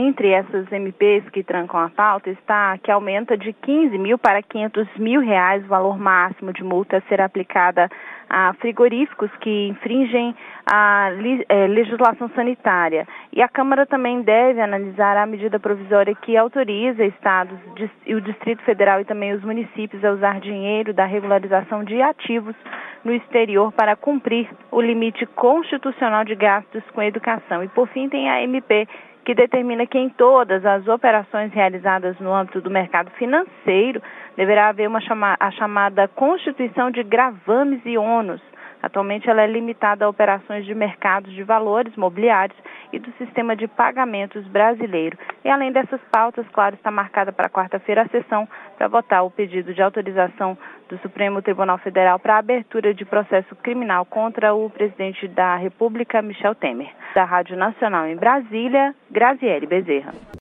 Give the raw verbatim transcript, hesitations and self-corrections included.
entre essas M Ps que trancam a pauta está que aumenta de quinze mil para quinhentos mil reais o valor máximo de multa a ser aplicada a frigoríficos que infringem a legislação sanitária. E a Câmara também deve analisar a medida provisória que autoriza estados e o Distrito Federal e também os municípios a usar dinheiro da regularização de ativos no exterior para cumprir o limite constitucional de gastos com educação. E por fim tem a M P que determina que em todas as operações realizadas no âmbito do mercado financeiro deverá haver uma chama, a chamada constituição de gravames e ônus. Atualmente ela é limitada a operações de mercados de valores mobiliários e do sistema de pagamentos brasileiro. E além dessas pautas, claro, está marcada para quarta-feira a sessão para votar o pedido de autorização do Supremo Tribunal Federal para a abertura de processo criminal contra o presidente da República, Michel Temer. Da Rádio Nacional em Brasília, Graziele Bezerra.